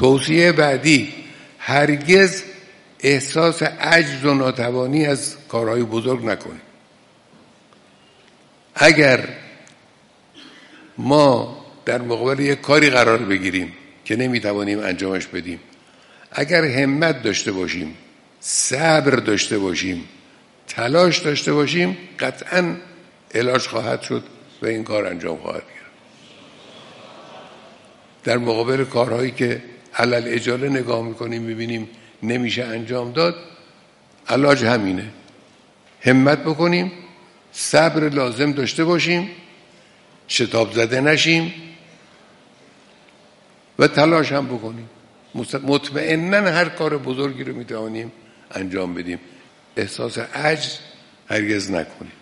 توصیه بعدی، هرگز احساس عجز و ناتوانی از کارهای بزرگ نکنیم. اگر ما در مقابل یک کاری قرار بگیریم که نمیتوانیم انجامش بدیم، اگر همت داشته باشیم، صبر داشته باشیم، تلاش داشته باشیم، قطعاً علاج خواهد شد و این کار انجام خواهد گرفت. در مقابل کارهایی که علل اجاله نگاه میکنیم میبینیم نمیشه انجام داد، علاج همینه، همت بکنیم، صبر لازم داشته باشیم، شتاب زده نشیم و تلاش هم بکنیم. مطمئناً هر کار بزرگی رو میتوانیم انجام بدیم. احساس عجز هرگز نکنیم.